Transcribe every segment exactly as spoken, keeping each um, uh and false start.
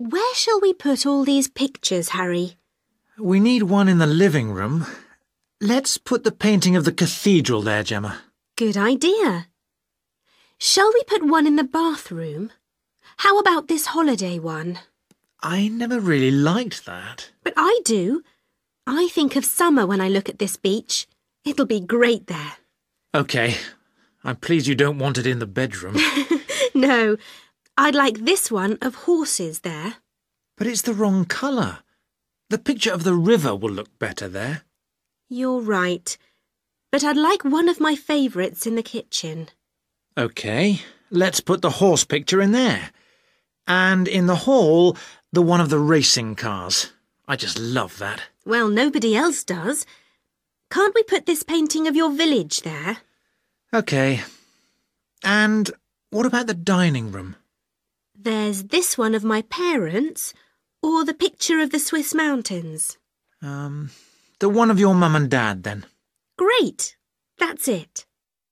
Where shall we put all these pictures, Harry? We need one in the living room. Let's put the painting of the cathedral there, Gemma. Good idea. Shall we put one in the bathroom? How about this holiday one? I never really liked that. But I do. I think of summer when I look at this beach. It'll be great there. OK. I'm pleased you don't want it in the bedroom. No, I'd like this one of horses there. But it's the wrong colour. The picture of the river will look better there. You're right. But I'd like one of my favourites in the kitchen. OK, let's put the horse picture in there. And in the hall, the one of the racing cars. I just love that. Well, nobody else does. Can't we put this painting of your village there? OK. And what about the dining room? There's this one of my parents, or the picture of the Swiss mountains. Um, the one of your mum and dad, then. Great. That's it.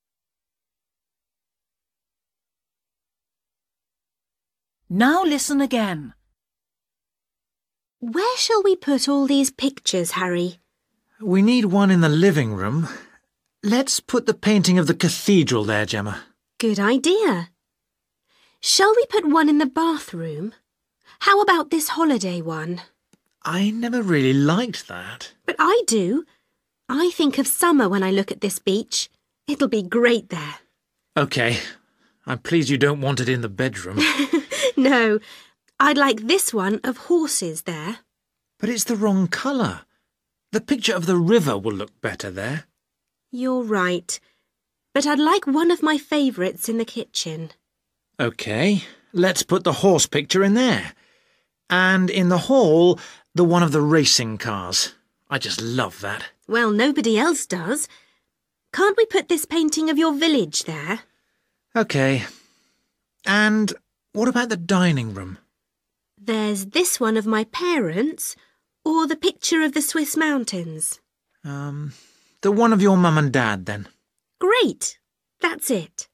Now listen again. Where shall we put all these pictures, Harry? We need one in the living room. Let's put the painting of the cathedral there, Gemma. Good idea. Shall we put one in the bathroom? How about this holiday one? I never really liked that. But I do. I think of summer when I look at this beach. It'll be great there. OK. I'm pleased you don't want it in the bedroom. No, I'd like this one of horses there. But it's the wrong colour. The picture of the river will look better there. You're right. But I'd like one of my favourites in the kitchen. OK, let's put the horse picture in there. And in the hall, the one of the racing cars. I just love that. Well, nobody else does. Can't we put this painting of your village there? OK. And what about the dining room? There's this one of my parents, or the picture of the Swiss mountains. Um, the one of your mum and dad, then. Great. That's it.